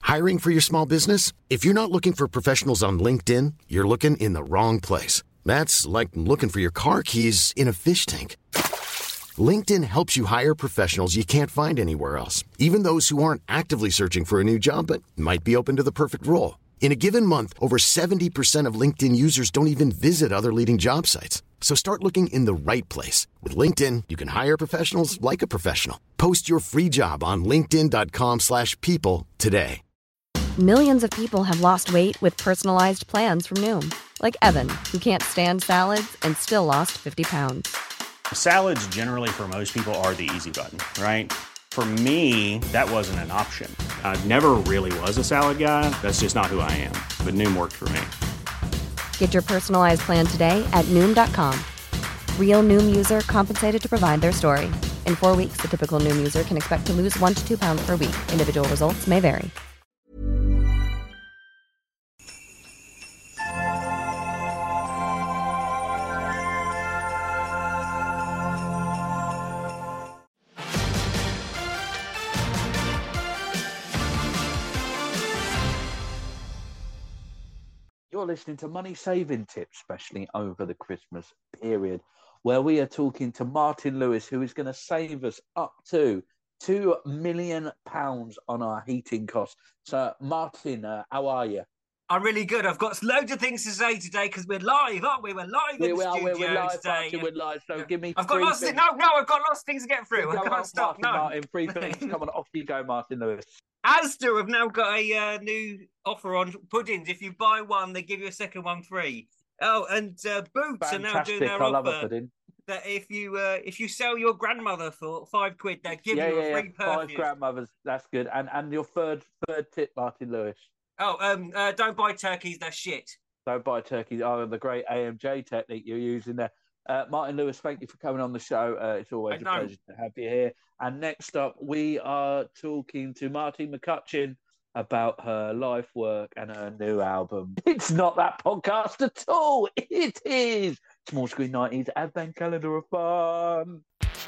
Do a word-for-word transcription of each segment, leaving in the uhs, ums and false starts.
Hiring for your small business? If you're not looking for professionals on LinkedIn, you're looking in the wrong place. That's like looking for your car keys in a fish tank. LinkedIn helps you hire professionals you can't find anywhere else, even those who aren't actively searching for a new job but might be open to the perfect role. In a given month, over seventy percent of LinkedIn users don't even visit other leading job sites. So start looking in the right place. With LinkedIn, you can hire professionals like a professional. Post your free job on linkedin.com slash people today. Millions of people have lost weight with personalized plans from Noom. Like Evan, who can't stand salads and still lost fifty pounds. Salads generally for most people are the easy button, right? For me, that wasn't an option. I never really was a salad guy. That's just not who I am. But Noom worked for me. Get your personalized plan today at Noom dot com. Real Noom user compensated to provide their story. In four weeks, the typical Noom user can expect to lose one to two pounds per week. Individual results may vary. You're listening to Money Saving Tips, especially over the Christmas period, where we are talking to Martin Lewis, who is going to save us up to two million pounds on our heating costs. So, Martin, uh, how are you? I'm really good. I've got loads of things to say today because we're live, aren't we? We're live we, in the we are, studio we're live, today. Martin, we're live, so yeah. give me I've got three lots things. of, no, no, I've got lots of things to get through. Go I can't on, stop. Martin, no. Martin, three things. Come on, off you go, Martin Lewis. Asda have now got a uh, new offer on puddings. If you buy one, they give you a second one free. Oh, and uh, Boots Fantastic. are now doing their I offer. love a pudding. That if you uh, if you sell your grandmother for five quid, they give yeah, you yeah, a free yeah. perfume. Five grandmothers, that's good. And and your third third tip, Martin Lewis. Oh, um, uh, don't buy turkeys. They're shit. Don't buy turkeys. Oh, the great A M J technique you're using there. Uh, Martin Lewis, thank you for coming on the show. Uh, it's always a pleasure to have you here. And next up, we are talking to Martine McCutcheon about her life work and her new album. It's not that podcast at all. It is Small Screen nineties Advent Calendar of Fun.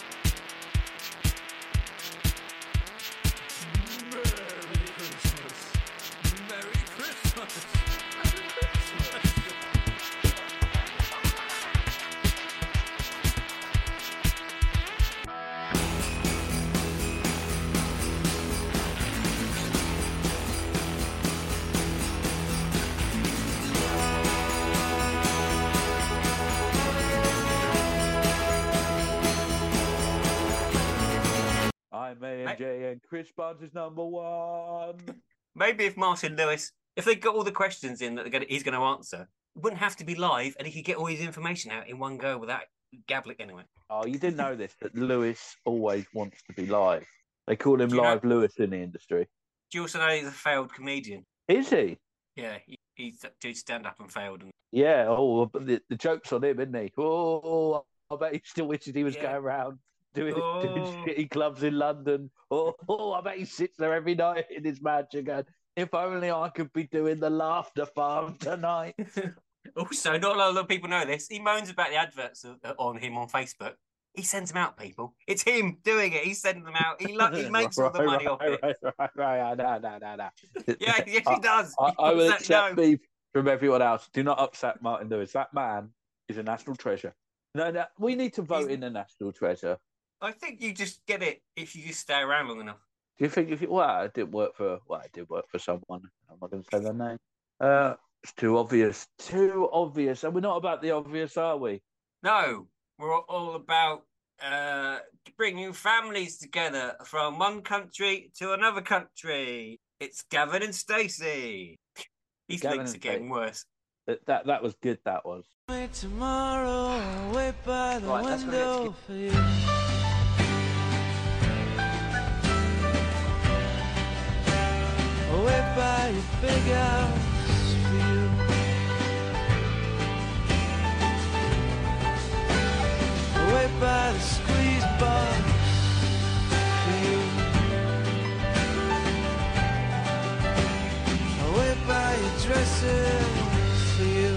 I'm A M J and Chris Barnes is number one. Maybe if Martin Lewis, if they got all the questions in that they're gonna, he's going to answer, it wouldn't have to be live, and he could get all his information out in one go without gabbling anyway. Oh, you didn't know this, but Lewis always wants to be live. They call him Live know, Lewis in the industry. Do you also know he's a failed comedian? Is he? Yeah, he, he did stand up and failed. And... Yeah, oh, but the, the joke's on him, isn't he? Oh, I bet he still wishes he was yeah. going around doing, oh. doing shitty clubs in London. Oh, oh, I bet he sits there every night in his mansion going, if only I could be doing the Laughter Farm tonight. Also, not a lot of people know this. He moans about the adverts on him on Facebook. He sends them out, people. It's him doing it. He's sending them out. He lo- he makes all the money right, off right, it. Right, right, right. No, no, no, no. Yeah, yes, he does. I, he I, I will that, accept no. beef from everyone else. Do not upset Martin Lewis. That man is a national treasure. No, no, we need to vote He's... in a national treasure. I think you just get it if you just stay around long enough. Do you think if it, well, it didn't work for well, it did work for someone. I'm not going to say their name. Uh, it's too obvious. Too obvious. And we're not about the obvious, are we? No, we're all about uh, bringing families together from one country to another country. It's Gavin and Stacey. These Gavin links are getting worse. That, that that was good. That was. Tomorrow, wait by the right, window for you. Wait by your big house for you. Wait by the squeeze bar for you. Wait by your dresser for you.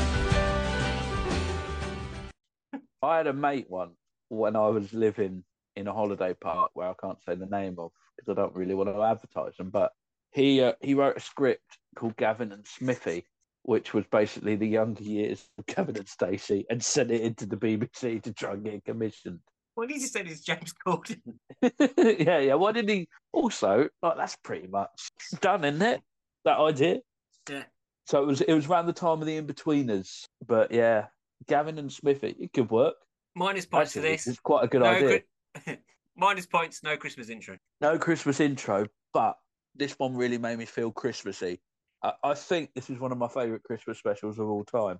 I had a mate once when I was living in a holiday park where I can't say the name of because I don't really want to advertise them. But he uh, he wrote a script called Gavin and Smithy, which was basically the younger years of Gavin and Stacey, and sent it into the B B C to try and get it commissioned. Well, he just said it's James Corden. yeah, yeah. Why did he also like? That's pretty much done, isn't it? That idea. Yeah. So it was it was around the time of the In-Betweeners, but yeah, Gavin and Smithy, it could work. Minus points Actually, for this. It's quite a good no, idea. Cri- Minus points, no Christmas intro. No Christmas intro, but this one really made me feel Christmassy. I, I think this is one of my favourite Christmas specials of all time.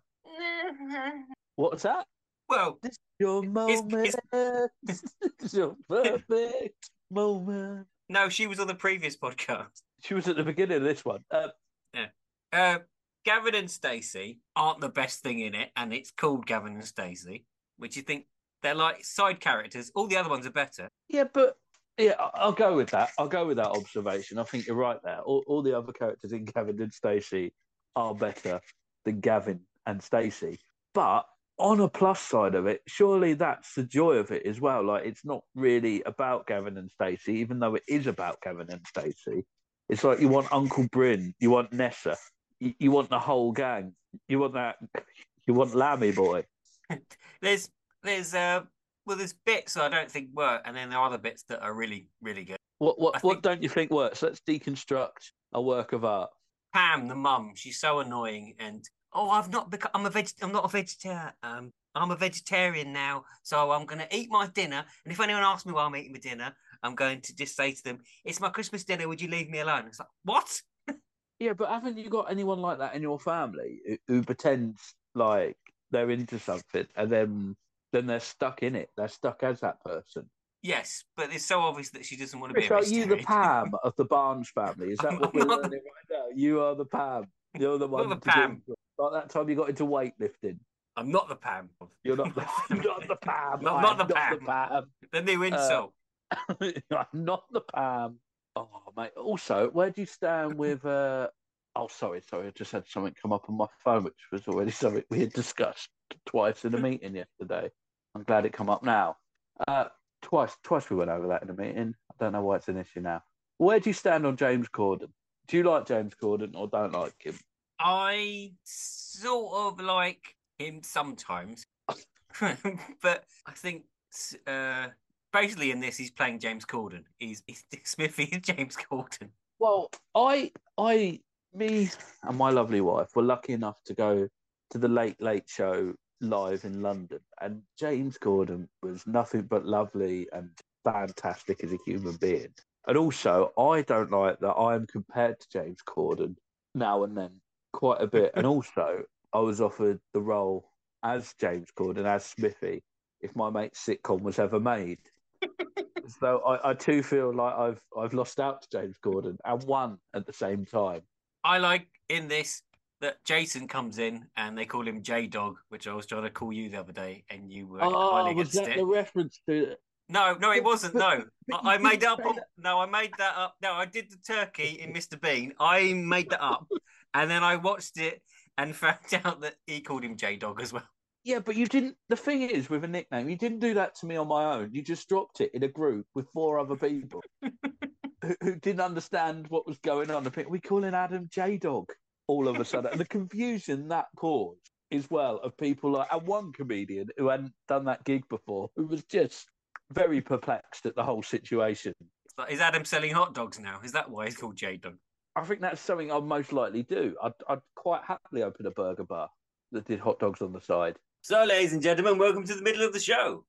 What's that? Well, This is your moment. it's- This is your perfect moment. no, she was on the previous podcast. She was at the beginning of this one. Uh, Uh, Gavin and Stacey aren't the best thing in it, and it's called Gavin and Stacey, which you think they're like side characters. All the other ones are better. yeah, but yeah, I- I'll go with that. I'll go with that observation. I think you're right there. All, all the other characters in Gavin and Stacey are better than Gavin and Stacey. But on a plus side of it, surely that's the joy of it as well. Like, it's not really about Gavin and Stacey, even though it is about Gavin and Stacey. It's like you want Uncle Bryn, you want Nessa, you, you want the whole gang, you want that, you want Lammy Boy. There's, there's, uh, well, there's bits I don't think work, and then there are other bits that are really, really good. What what I what think- don't you think works? Let's deconstruct a work of art. Pam, the mum, she's so annoying, and oh, I've not become. I'm a veg. I'm not a vegetarian. Um, I'm a vegetarian now, so I'm going to eat my dinner. And if anyone asks me why I'm eating my dinner, I'm going to just say to them, "It's my Christmas dinner. Would you leave me alone?" It's like, what? Yeah, but haven't you got anyone like that in your family who, who pretends like they're into something and then then they're stuck in it? They're stuck as that person. Yes, but it's so obvious that she doesn't want to be Chris, a are you the vegetarian. Pam of the Barnes family? Is that I'm what we're not learning right now? You are the Pam. You're the one. the to Pam. do- Like that time you got into weightlifting. I'm not the Pam. You're not the, you're not the Pam. Not- I not am the not Pam. the Pam. The new insult. I'm not the Pam. Oh, mate. Also, where do you stand with? Uh... Oh, sorry, sorry. I just had something come up on my phone, which was already something we had discussed twice in a meeting yesterday. I'm glad it come up now. Uh, twice, twice we went over that in a meeting. I don't know why it's an issue now. Where do you stand on James Corden? Do you like James Corden or don't like him? I sort of like him sometimes, but I think uh, basically in this he's playing James Corden. He's, he's Smithy is James Corden. Well, I, I, me, and my lovely wife were lucky enough to go to the Late Late Show live in London, and James Corden was nothing but lovely and fantastic as a human being. And also, I don't like that I am compared to James Corden now and then quite a bit. And also, I was offered the role as James Corden, as Smithy, if my mate's sitcom was ever made. So I, I too feel like I've I've lost out to James Corden and won at the same time. I like in this that Jason comes in and they call him J Dog, which I was trying to call you the other day, and you were Oh, highly was against that it. the reference to? No, no, it wasn't. No, But I, I you made didn't that say up. that. No, I made that up. No, I did the turkey in Mister Bean. I made that up, and then I watched it and found out that he called him J Dog as well. Yeah, but you didn't. The thing is, with a nickname, you didn't do that to me on my own. You just dropped it in a group with four other people who, who didn't understand what was going on. I think we calling Adam J Dog all of a sudden, and the confusion that caused as well of people like and one comedian who hadn't done that gig before, who was just very perplexed at the whole situation. But is Adam selling hot dogs now? Is that why he's called J Dog? I think that's something I'd most likely do. I'd, I'd quite happily open a burger bar that did hot dogs on the side. So, ladies and gentlemen, welcome to the middle of the show.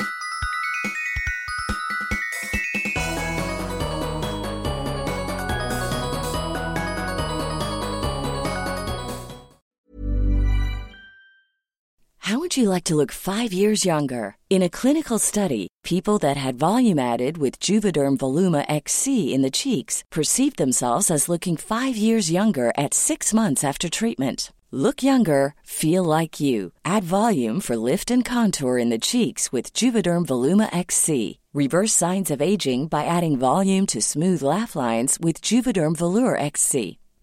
How would you like to look five years younger? In a clinical study, people that had volume added with Juvederm Voluma X C in the cheeks perceived themselves as looking five years younger at six months after treatment. Look younger, feel like you. Add volume for lift and contour in the cheeks with Juvederm Voluma X C. Reverse signs of aging by adding volume to smooth laugh lines with Juvederm Volure X C.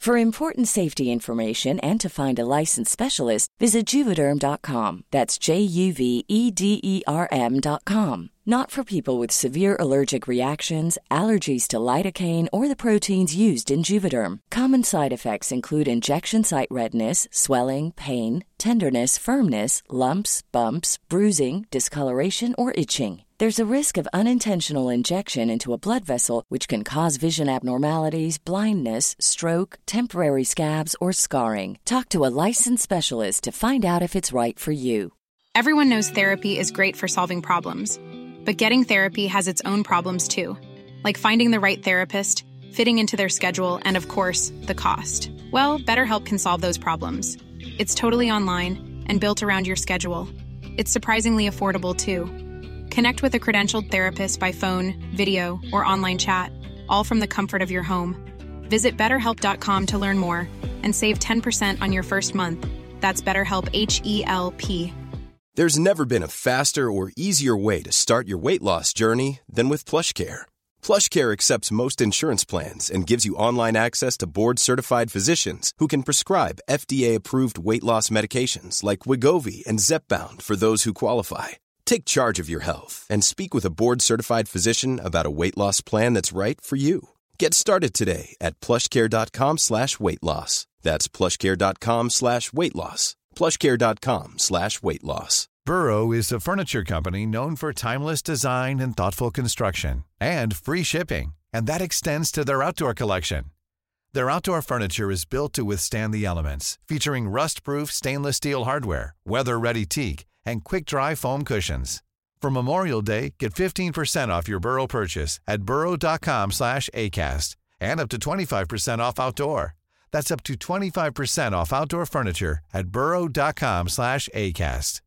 For important safety information and to find a licensed specialist, visit Juvederm dot com. That's J U V E D E R M dot com. Not for people with severe allergic reactions, allergies to lidocaine, or the proteins used in Juvederm. Common side effects include injection site redness, swelling, pain, tenderness, firmness, lumps, bumps, bruising, discoloration, or itching. There's a risk of unintentional injection into a blood vessel, which can cause vision abnormalities, blindness, stroke, temporary scabs, or scarring. Talk to a licensed specialist to find out if it's right for you. Everyone knows therapy is great for solving problems, but getting therapy has its own problems too, like finding the right therapist, fitting into their schedule, and of course, the cost. Well, BetterHelp can solve those problems. It's totally online and built around your schedule. It's surprisingly affordable too. Connect with a credentialed therapist by phone, video, or online chat, all from the comfort of your home. Visit better help dot com to learn more and save ten percent on your first month. That's BetterHelp, H E L P. There's never been a faster or easier way to start your weight loss journey than with PlushCare. PlushCare accepts most insurance plans and gives you online access to board-certified physicians who can prescribe F D A-approved weight loss medications like Wegovy and Zepbound for those who qualify. Take charge of your health and speak with a board-certified physician about a weight loss plan that's right for you. Get started today at plushcare.com slash weight loss. That's plushcare.com slash weight loss. plushcare.com slash weight loss. Burrow is a furniture company known for timeless design and thoughtful construction and free shipping, and that extends to their outdoor collection. Their outdoor furniture is built to withstand the elements, featuring rust-proof stainless steel hardware, weather-ready teak, and quick-dry foam cushions. For Memorial Day, get fifteen percent off your Burrow purchase at burrow.com slash ACAST and up to twenty-five percent off outdoor. That's up to twenty-five percent off outdoor furniture at burrow.com slash ACAST.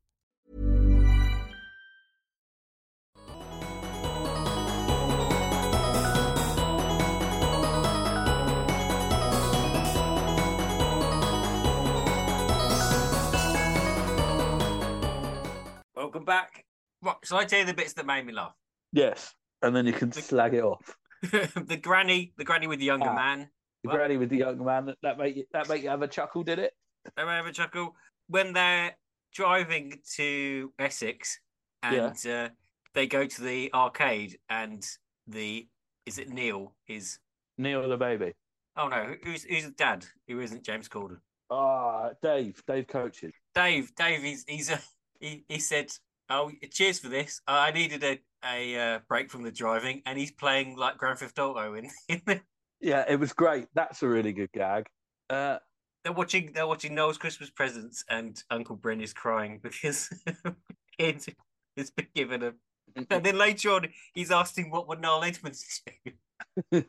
Welcome back. Right, shall I tell you the bits that made me laugh? Yes, and then you can the, slag it off. the granny, the granny with the younger ah, man. The what? granny with the younger man. That make you that make you have a chuckle, did it? That made have a chuckle when they're driving to Essex and yeah. uh, they go to the arcade and the is it Neil is Neil the baby. Oh no, who's who's the dad? Who isn't James Corden? Ah, uh, Dave. Dave coaches. Dave. Dave. He's he's a. He, he said, "Oh, cheers for this. I needed a a uh, break from the driving," and he's playing like Grand Theft Auto in. in the... Yeah, it was great. That's a really good gag. Uh, they're watching. They're watching Noel's Christmas presents, and Uncle Bryn is crying because kid has been given a. And then later on, he's asking what would Noel Edmonds do.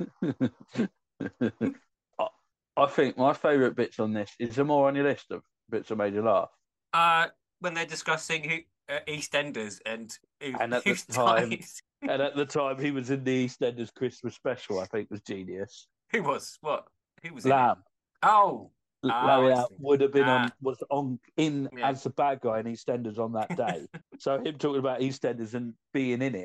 I, I think my favourite bits on this is there more on your list of bits that made you laugh. Uh when they're discussing who uh, EastEnders and who, and at the time, and at the time he was in the EastEnders Christmas special. I think was genius. Who was what? Who was Lamb? In oh, Larry oh, would have been ah. on was on in yeah. as the bad guy in EastEnders on that day. So him talking about EastEnders and being in it,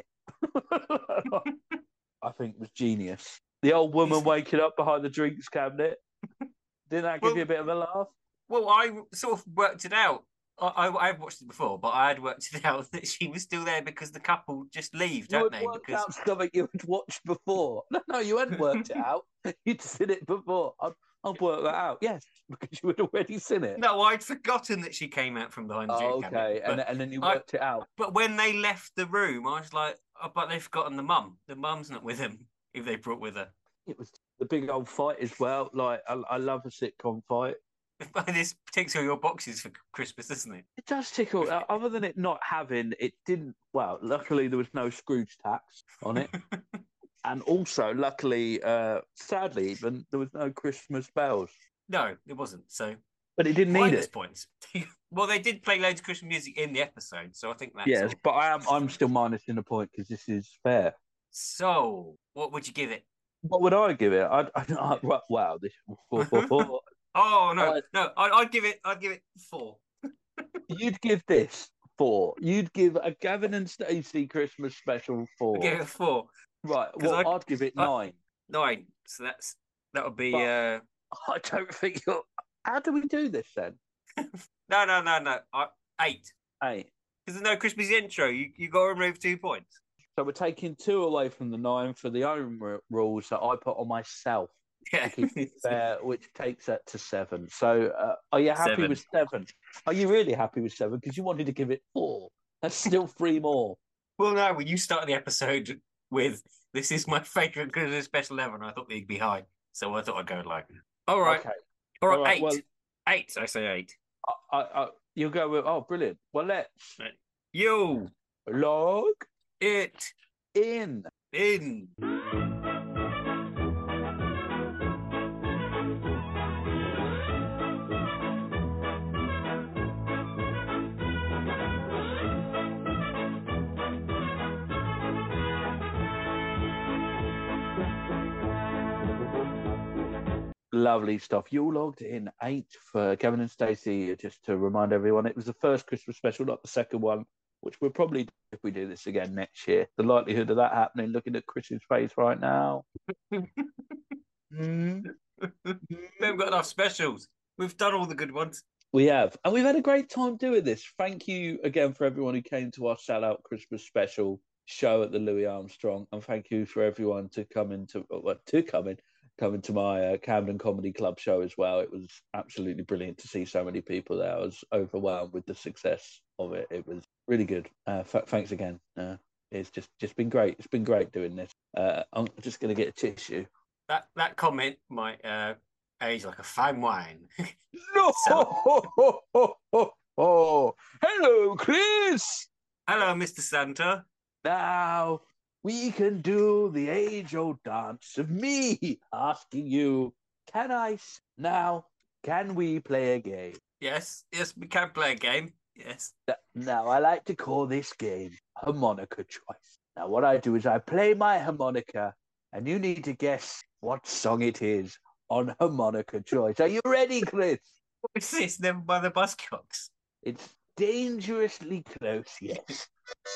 I think was genius. The old woman waking up behind the drinks cabinet. Didn't that give well, you a bit of a laugh? Well, I sort of worked it out. I, I I've watched it before, but I had worked it out that she was still there because the couple just leave, don't you they? Worked because out something you had watched before. No, no, you hadn't worked it out. You'd seen it before. I'd, I'd work that out. Yes, because you had already seen it. No, I'd forgotten that she came out from behind the oh, drink okay, cabinet. and and then you worked I, it out. But when they left the room, I was like, oh, but they've forgotten the mum. The mum's not with him. If they brought with her, it was the big old fight as well. Like I, I love a sitcom fight. This ticks all your boxes for Christmas, doesn't it? It does tickle. Other than it not having, it didn't. Well, luckily there was no Scrooge tax on it, and also luckily, uh, sadly, even there was no Christmas bells. No, it wasn't. So, but it didn't need it. Points. Well, they did play loads of Christmas music in the episode, so I think that's yes. all. But I am. I'm still minusing the point because this is fair. So, what would you give it? What would I give it? I. I, I wow. This. Oh no, uh, no! I'd, I'd give it. I'd give it four. You'd give this four. You'd give a Gavin and Stacey Christmas special four. I'd give it four. Right. Well, I'd, I'd give it nine. I, nine. So that's that would be. But, uh, I don't think you're. How do we do this then? no, no, no, no. Uh, eight. Eight. Because there's no Christmas intro. You you got to remove two points. So we're taking two away from the nine for the own r- rules that I put on myself. Yeah. To keep it fair, which takes that to seven. So uh, are you happy Seven. with seven? Are you really happy with seven? Because you wanted to give it four. That's still three more. Well, no, when you started the episode with "This is my favourite Christmas special ever," and I thought they'd be high, so I thought I'd go like, all right, Okay. all right, All right, eight, well- eight. I say eight. I, I, I, you'll go with, oh, brilliant. Well, let's You log it in. in. Lovely stuff. You logged in eight for Kevin and Stacey. Just to remind everyone, it was the first Christmas special, not the second one, which we'll probably do if we do this again next year. The likelihood of that happening, looking at Chris's face right now. Mm. We haven't got enough specials. We've done all the good ones. We have. And we've had a great time doing this. Thank you again for everyone who came to our shout-out Christmas special show at the Louis Armstrong. And thank you for everyone to come into, well, to come in. coming to my uh, Camden Comedy Club show as well. It was absolutely brilliant to see so many people there. I was overwhelmed with the success of it. It was really good. Uh, f- thanks again. Uh, it's just, just been great. It's been great doing this. Uh, I'm just going to get a tissue. That that comment might uh, age like a fine wine. No! So- Oh, hello, Chris! Hello, Mister Santa. Now we can do the age-old dance of me asking you, can I... s- Now, can we play a game? Yes, yes, we can play a game. Yes. Th- Now, I like to call this game harmonica choice. Now, what I do is I play my harmonica, and you need to guess what song it is on harmonica choice. Are you ready, Chris? What's this? Never by the Buzzcocks. It's dangerously close, yes.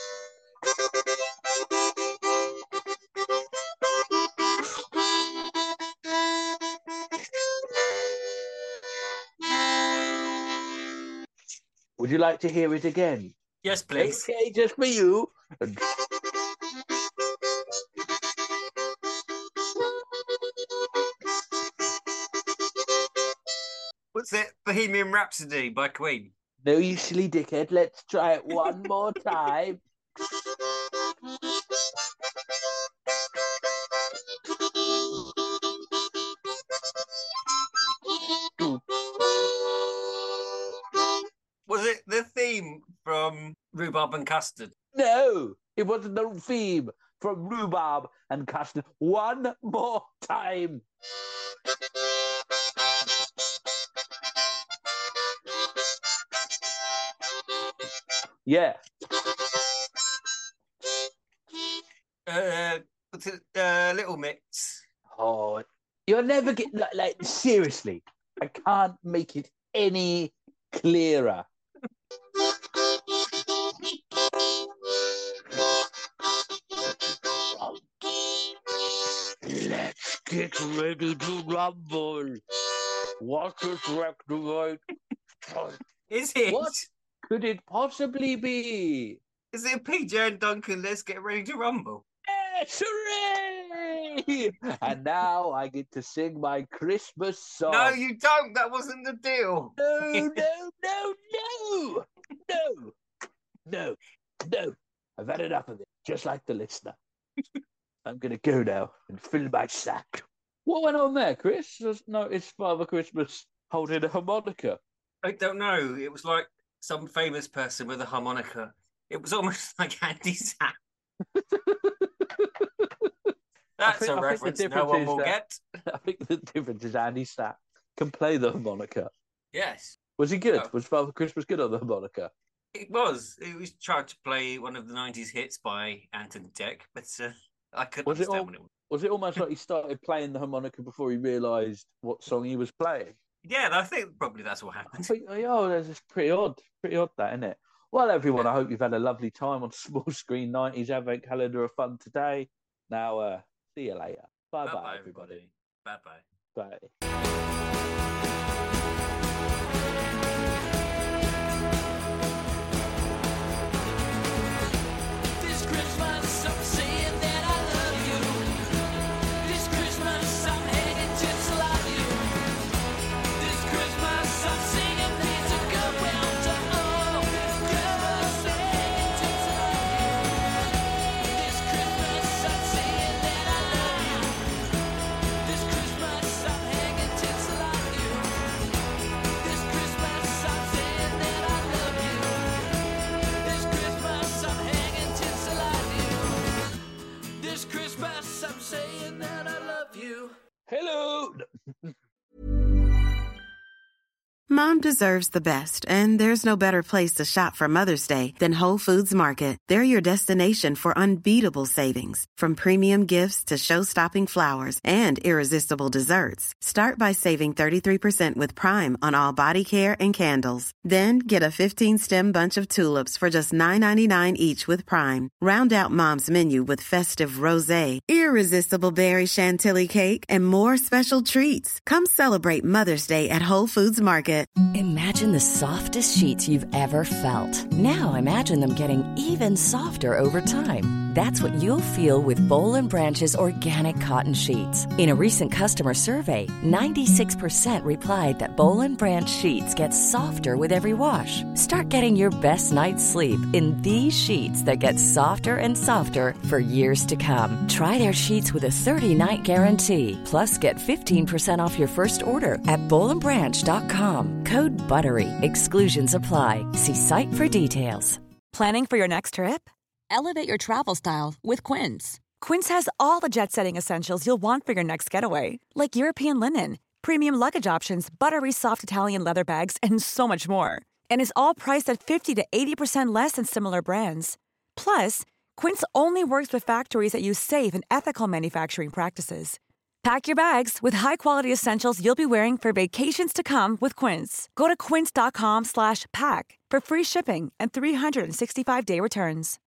Would you like to hear it again? Yes, please. Okay, just for you. What's it? Bohemian Rhapsody by Queen. No, you silly dickhead. Let's try it one more time. Was it the theme from Rhubarb and Custard? No, it wasn't the theme from Rhubarb and Custard. One more time. Yeah. Uh, what's it? Uh, Little Mix. Oh, you'll never get like, like seriously. I can't make it any clearer. Let's get ready to rumble. What is activate? Is it? What could it possibly be? Is it P J and Duncan? Let's get ready to rumble. Yes, hooray! And now I get to sing my Christmas song. No, you don't. That wasn't the deal. No, no, no, no, no, no, no. I've had enough of it, just like the listener. I'm going to go now and fill my sack. What went on there, Chris? Just noticed Father Christmas holding a harmonica. I don't know. It was like some famous person with a harmonica. It was almost like Andy Sack. That's think- a I think the reference no difference one is will that- get. I think the difference is Andy Sack can play the harmonica. Yes, Was he good? Yeah. Was Father Christmas good on the harmonica? it was. It was trying to play one of the nineties hits by Anton Deck, but uh, I couldn't Was it understand all- what it was. Was it almost like he started playing the harmonica before he realised what song he was playing? Yeah, I think probably that's what I happened. think, oh, that's just pretty odd. Pretty odd, that, isn't it? Well, everyone, I hope you've had a lovely time on Small Screen nineties Advent Calendar of Fun today. Now, uh, see you later. Bye-bye, Bye-bye, everybody. Bye-bye. Bye. Hello. Mom deserves the best, and there's no better place to shop for Mother's Day than Whole Foods Market. They're your destination for unbeatable savings, from premium gifts to show-stopping flowers and irresistible desserts. Start by saving thirty-three percent with Prime on all body care and candles. Then get a fifteen-stem bunch of tulips for just nine ninety-nine each with Prime. Round out Mom's menu with festive rosé, irresistible berry chantilly cake, and more special treats. Come celebrate Mother's Day at Whole Foods Market. Imagine the softest sheets you've ever felt. Now imagine them getting even softer over time. That's what you'll feel with Boll and Branch's organic cotton sheets. In a recent customer survey, ninety-six percent replied that Boll and Branch sheets get softer with every wash. Start getting your best night's sleep in these sheets that get softer and softer for years to come. Try their sheets with a thirty-night guarantee. Plus, get fifteen percent off your first order at boll and branch dot com. Code BUTTERY. Exclusions apply. See site for details. Planning for your next trip? Elevate your travel style with Quince. Quince has all the jet-setting essentials you'll want for your next getaway, like European linen, premium luggage options, buttery soft Italian leather bags, and so much more. And is all priced at fifty to eighty percent less than similar brands. Plus, Quince only works with factories that use safe and ethical manufacturing practices. Pack your bags with high-quality essentials you'll be wearing for vacations to come with Quince. Go to quince dot com slash pack for free shipping and three sixty-five day returns.